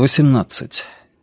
18.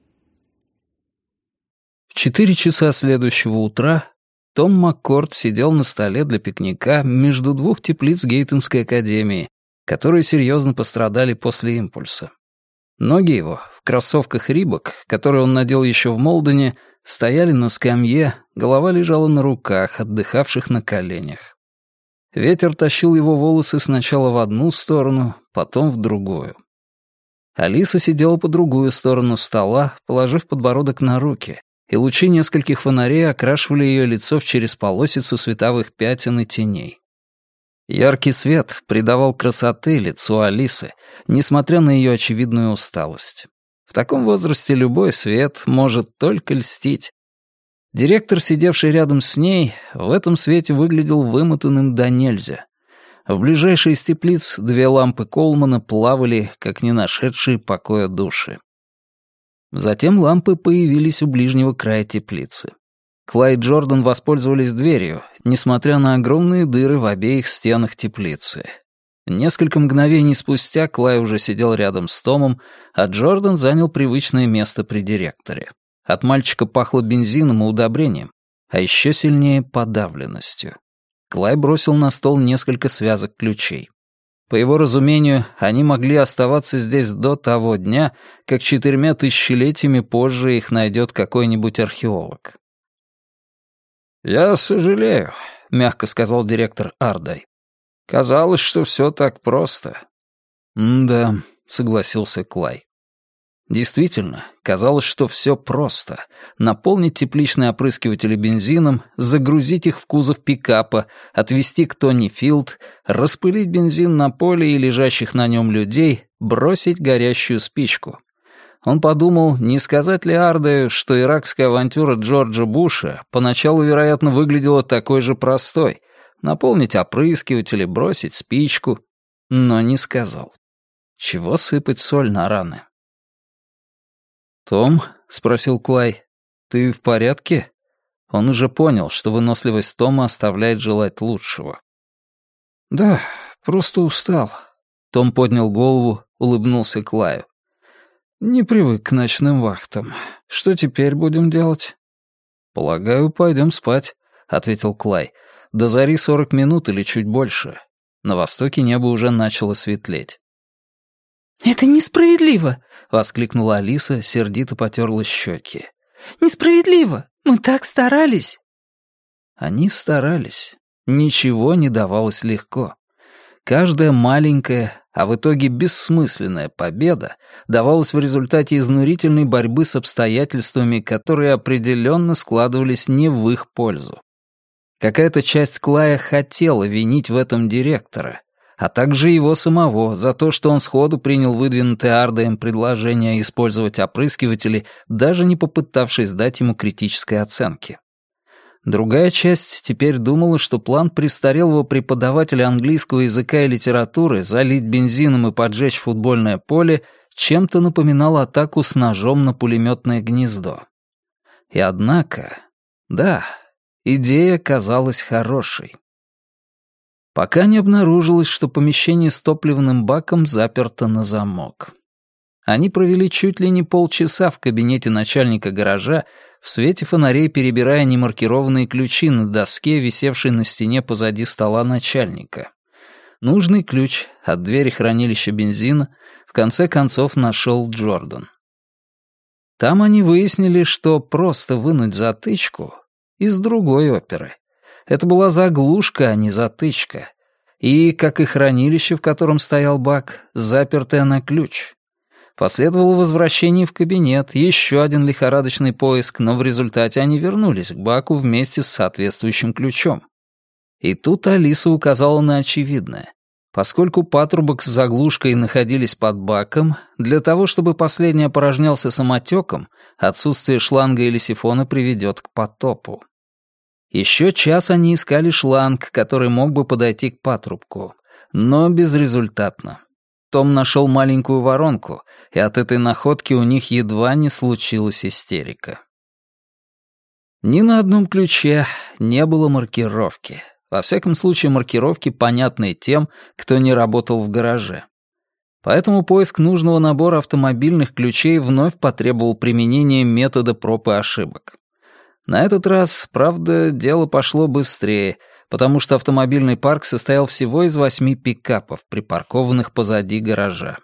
В 4 часа следующего утра Том Маккорд сидел на столе для пикника между двух теплиц Гейтонской академии, которые серьезно пострадали после импульса. Ноги его, в кроссовках Рибок, которые он надел еще в Молдене, стояли на скамье, голова лежала на руках, отдыхавших на коленях. Ветер тащил его волосы сначала в одну сторону, потом в другую. Алиса сидела по другую сторону стола, положив подбородок на руки, и лучи нескольких фонарей окрашивали ее лицо в через полосицу световых пятен и теней. Яркий свет придавал красоты лицу Алисы, несмотря на ее очевидную усталость. В таком возрасте любой свет может только льстить. Директор, сидевший рядом с ней, в этом свете выглядел вымотанным до нельзя. В ближайшей из теплиц 2 лампы Колмана плавали, как не нашедшие покоя души. Затем лампы появились у ближнего края теплицы. Клай и Джордан воспользовались дверью, несмотря на огромные дыры в обеих стенах теплицы. Несколько мгновений спустя Клай уже сидел рядом с Томом, а Джордан занял привычное место при директоре. От мальчика пахло бензином и удобрением, а еще сильнее подавленностью. Клай бросил на стол несколько связок ключей. По его разумению, они могли оставаться здесь до того дня, как 4 тысячелетиями позже их найдет какой-нибудь археолог. «Я сожалею», — мягко сказал директор Ардай. «Казалось, что все так просто». «Да», — согласился Клай. Действительно, казалось, что все просто. Наполнить тепличные опрыскиватели бензином, загрузить их в кузов пикапа, отвезти к Тони Филд, распылить бензин на поле и лежащих на нем людей, бросить горящую спичку. Он подумал, не сказать ли Ардаю, что иракская авантюра Джорджа Буша поначалу, вероятно, выглядела такой же простой — наполнить опрыскиватели, бросить спичку, но не сказал. Чего сыпать соль на раны? «Том?» — спросил Клай. «Ты в порядке?» Он уже понял, что выносливость Тома оставляет желать лучшего. «Да, просто устал». Том поднял голову, улыбнулся Клаю. «Не привык к ночным вахтам. Что теперь будем делать?» «Полагаю, пойдем спать», — ответил Клай. «До зари 40 минут или чуть больше». На востоке небо уже начало светлеть. «Это несправедливо!» — воскликнула Алиса, сердито потерла щеки. «Несправедливо! Мы так старались!» Они старались. Ничего не давалось легко. Каждая маленькая, а в итоге бессмысленная победа давалась в результате изнурительной борьбы с обстоятельствами, которые определенно складывались не в их пользу. Какая-то часть Клая хотела винить в этом директора, а также его самого за то, что он сходу принял выдвинутое Ардаем предложение использовать опрыскиватели, даже не попытавшись дать ему критической оценки. Другая часть теперь думала, что план престарелого преподавателя английского языка и литературы залить бензином и поджечь футбольное поле чем-то напоминал атаку с ножом на пулеметное гнездо. И однако, да, идея казалась хорошей. Пока не обнаружилось, что помещение с топливным баком заперто на замок. Они провели чуть ли не полчаса в кабинете начальника гаража, в свете фонарей перебирая немаркированные ключи на доске, висевшей на стене позади стола начальника. Нужный ключ от двери хранилища бензина в конце концов нашел Джордан. Там они выяснили, что просто вынуть затычку из другой оперы. Это была заглушка, а не затычка. И, как и хранилище, в котором стоял бак, запертая на ключ. Последовало возвращение в кабинет, еще один лихорадочный поиск, но в результате они вернулись к баку вместе с соответствующим ключом. И тут Алиса указала на очевидное. Поскольку патрубок с заглушкой находились под баком, для того, чтобы последний опорожнялся самотеком, отсутствие шланга или сифона приведет к потопу. Еще час они искали шланг, который мог бы подойти к патрубку, но безрезультатно. Том нашел маленькую воронку, и от этой находки у них едва не случилась истерика. Ни на одном ключе не было маркировки. Во всяком случае, маркировки, понятные тем, кто не работал в гараже. Поэтому поиск нужного набора автомобильных ключей вновь потребовал применения метода проб и ошибок. На этот раз, правда, дело пошло быстрее, потому что автомобильный парк состоял всего из 8 пикапов, припаркованных позади гаража.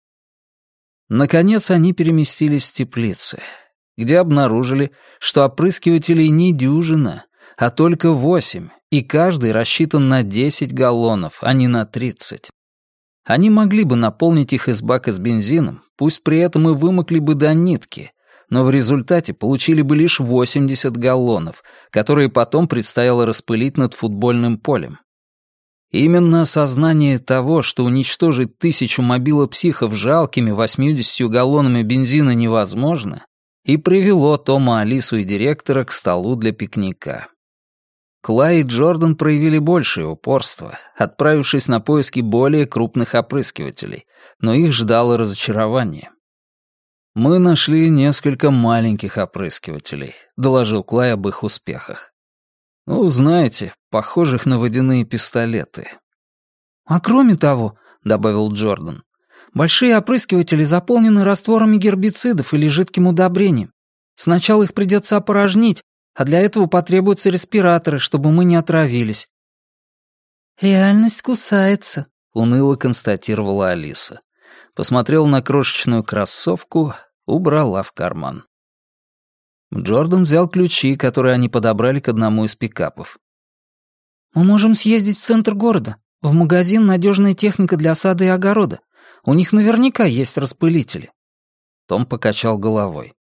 Наконец они переместились в теплицы, где обнаружили, что опрыскивателей не дюжина, а только 8, и каждый рассчитан на 10 галлонов, а не на 30. Они могли бы наполнить их из бака с бензином, пусть при этом и вымокли бы до нитки, но в результате получили бы лишь 80 галлонов, которые потом предстояло распылить над футбольным полем. Именно осознание того, что уничтожить 1000 мобилопсихов жалкими 80 галлонами бензина невозможно, и привело Тома, Алису и директора к столу для пикника. Клай и Джордан проявили большее упорство, отправившись на поиски более крупных опрыскивателей, но их ждало разочарование. «Мы нашли несколько маленьких опрыскивателей», — доложил Клай об их успехах. «Ну, знаете, похожих на водяные пистолеты». «А кроме того», — добавил Джордан, «большие опрыскиватели заполнены растворами гербицидов или жидким удобрением. Сначала их придется опорожнить, а для этого потребуются респираторы, чтобы мы не отравились». «Реальность кусается», — уныло констатировала Алиса. Посмотрела на крошечную кроссовку, убрала в карман. Джордан взял ключи, которые они подобрали к одному из пикапов. «Мы можем съездить в центр города, в магазин «Надежная техника для сада и огорода». У них наверняка есть распылители». Том покачал головой.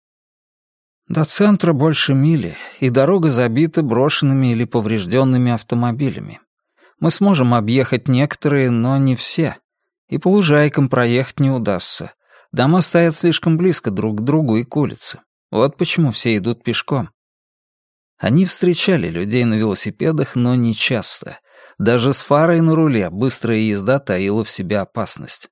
«До центра больше мили, и дорога забита брошенными или поврежденными автомобилями. Мы сможем объехать некоторые, но не все. И по лужайкам проехать не удастся. Дома стоят слишком близко друг к другу и к улице. Вот почему все идут пешком». Они встречали людей на велосипедах, но не часто. Даже с фарой на руле быстрая езда таила в себе опасность.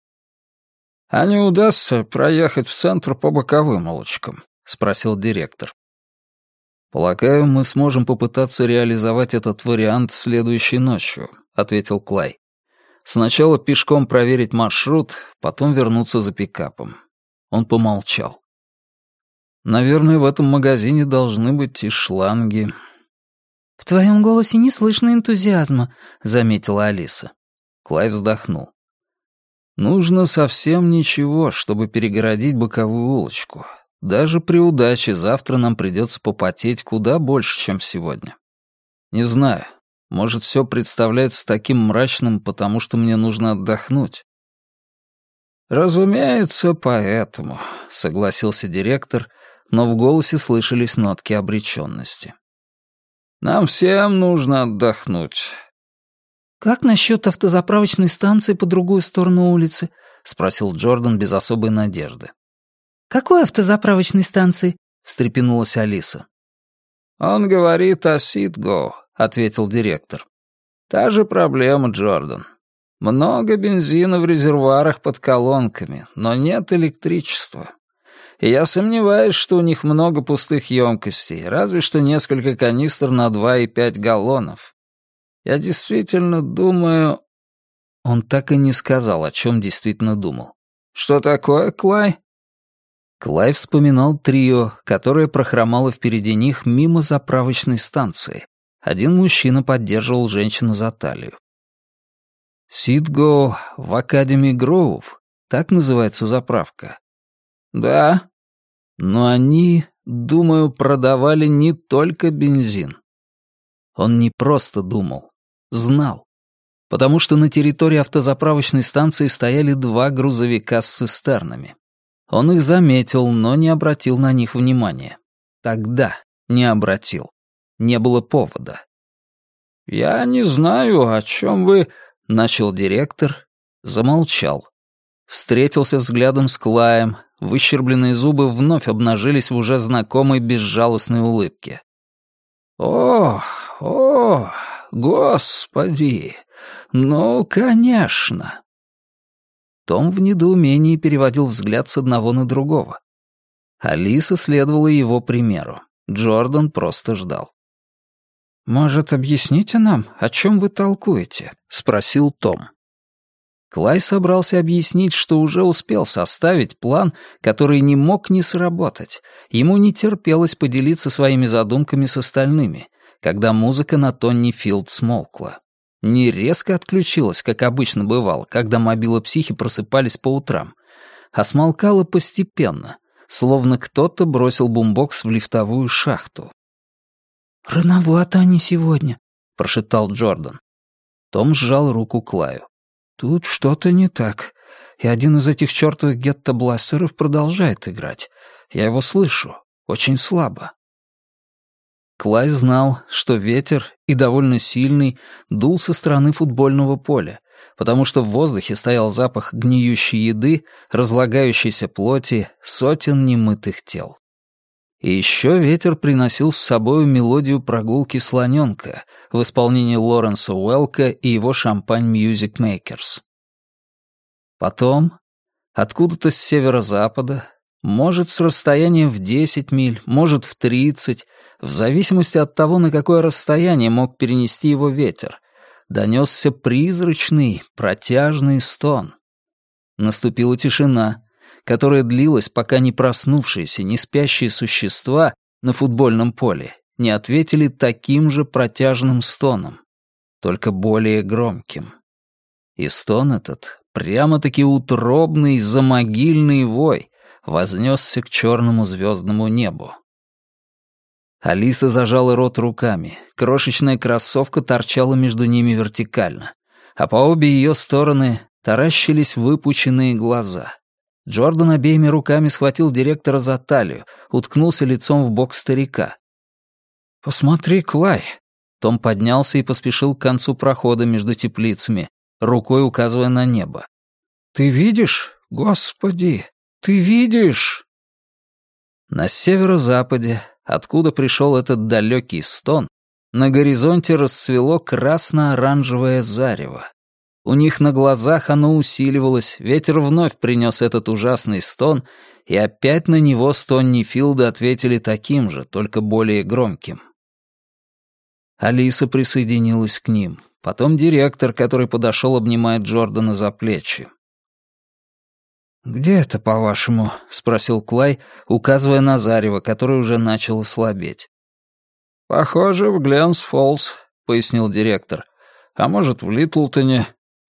«А не удастся проехать в центр по боковым улочкам?» — спросил директор. «Полагаю, мы сможем попытаться реализовать этот вариант следующей ночью», — ответил Клай. «Сначала пешком проверить маршрут, потом вернуться за пикапом». Он помолчал. «Наверное, в этом магазине должны быть и шланги». «В твоем голосе не слышно энтузиазма», — заметила Алиса. Клай вздохнул. «Нужно совсем ничего, чтобы перегородить боковую улочку. Даже при удаче завтра нам придется попотеть куда больше, чем сегодня. Не знаю, может, все представляется таким мрачным, потому что мне нужно отдохнуть». «Разумеется, поэтому», — согласился директор, но в голосе слышались нотки обреченности. «Нам всем нужно отдохнуть». «Как насчет автозаправочной станции по другую сторону улицы?» — спросил Джордан без особой надежды. «Какой автозаправочной станции?» — встрепенулась Алиса. «Он говорит о Ситго», — ответил директор. «Та же проблема, Джордан. Много бензина в резервуарах под колонками, но нет электричества. И я сомневаюсь, что у них много пустых емкостей, разве что несколько канистр на 2,5 галлонов. Я действительно думаю...» Он так и не сказал, о чем действительно думал. «Что такое, Клай?» Клай вспоминал трио, которое прохромало впереди них мимо заправочной станции. Один мужчина поддерживал женщину за талию. «Ситго в Академи Гроув», так называется заправка. «Да, но они, думаю, продавали не только бензин». Он не просто думал, знал. Потому что на территории автозаправочной станции стояли 2 грузовика с цистернами. Он их заметил, но не обратил на них внимания. Тогда не обратил. Не было повода. «Я не знаю, о чем вы...» — начал директор, замолчал. Встретился взглядом с Клаем, выщербленные зубы вновь обнажились в уже знакомой безжалостной улыбке. «О, господи! Ну, конечно!» Том в недоумении переводил взгляд с одного на другого. Алиса следовала его примеру. Джордан просто ждал. «Может, объясните нам, о чем вы толкуете?» — спросил Том. Клай собрался объяснить, что уже успел составить план, который не мог не сработать. Ему не терпелось поделиться своими задумками с остальными, когда музыка на Тонни Филд смолкла. Не резко отключилась, как обычно бывало, когда мобилопсихи просыпались по утрам, а смолкала постепенно, словно кто-то бросил бумбокс в лифтовую шахту. «Рановато они сегодня», — прошептал Джордан. Том сжал руку Клаю. «Тут что-то не так, и один из этих чёртовых гетто-бластеров продолжает играть. Я его слышу, очень слабо». Клай знал, что ветер, и довольно сильный, дул со стороны футбольного поля, потому что в воздухе стоял запах гниющей еды, разлагающейся плоти, сотен немытых тел. И еще ветер приносил с собой мелодию прогулки слоненка в исполнении Лоренса Уэлка и его Champagne Music Makers. Потом, откуда-то с северо-запада, может, с расстоянием в 10 миль, может, в 30, в зависимости от того, на какое расстояние мог перенести его ветер, донесся призрачный, протяжный стон. Наступила тишина, которая длилась, пока не проснувшиеся, не спящие существа на футбольном поле не ответили таким же протяжным стоном, только более громким. И стон этот, прямо-таки утробный замогильный вой, вознесся к черному звездному небу. Алиса зажала рот руками, крошечная кроссовка торчала между ними вертикально, а по обе ее стороны таращились выпученные глаза. Джордан обеими руками схватил директора за талию, уткнулся лицом в бок старика. «Посмотри, Клай!» Том поднялся и поспешил к концу прохода между теплицами, рукой указывая на небо. «Ты видишь? Господи! Ты видишь?» На северо-западе, откуда пришел этот далекий стон, на горизонте расцвело красно-оранжевое зарево. У них на глазах оно усиливалось, ветер вновь принес этот ужасный стон, и опять на него с Тонни Филда ответили таким же, только более громким. Алиса присоединилась к ним, потом директор, который подошел обнимать Джордана за плечи. «Где это, по-вашему?» — спросил Клай, указывая на зарево, которое уже начало слабеть. «Похоже, в Гленс-Фоллс», — пояснил директор. «А может, в Литлтоне».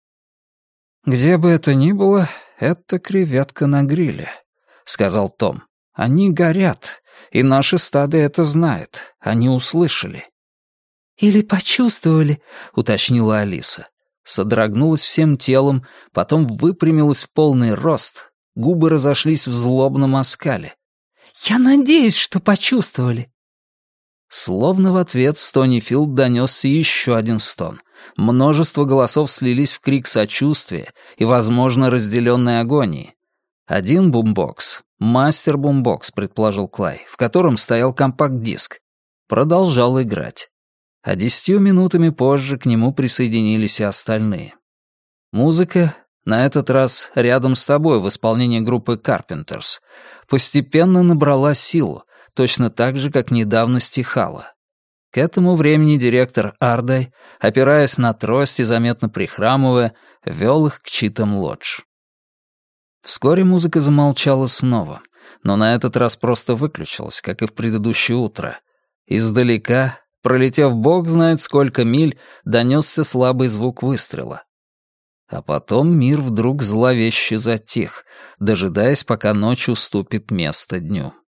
«Где бы это ни было, это креветка на гриле», — сказал Том. «Они горят, и наше стадо это знает. Они услышали». «Или почувствовали», — уточнила Алиса. Содрогнулась всем телом, потом выпрямилась в полный рост, губы разошлись в злобном оскале. «Я надеюсь, что почувствовали». Словно в ответ с Тонни Филд донесся еще один стон. Множество голосов слились в крик сочувствия и, возможно, разделенной агонии. Один бумбокс, мастер-бумбокс, предположил Клай, в котором стоял компакт-диск, продолжал играть. А 10 минутами позже к нему присоединились и остальные. Музыка, на этот раз рядом с тобой в исполнении группы Carpenters, постепенно набрала силу, точно так же, как недавно стихала. К этому времени директор Ардай, опираясь на трость и заметно прихрамывая, вел их к Читам-Лодж. Вскоре музыка замолчала снова, но на этот раз просто выключилась, как и в предыдущее утро. Издалека, пролетев бог знает сколько миль, донесся слабый звук выстрела. А потом мир вдруг зловеще затих, дожидаясь, пока ночь уступит место дню.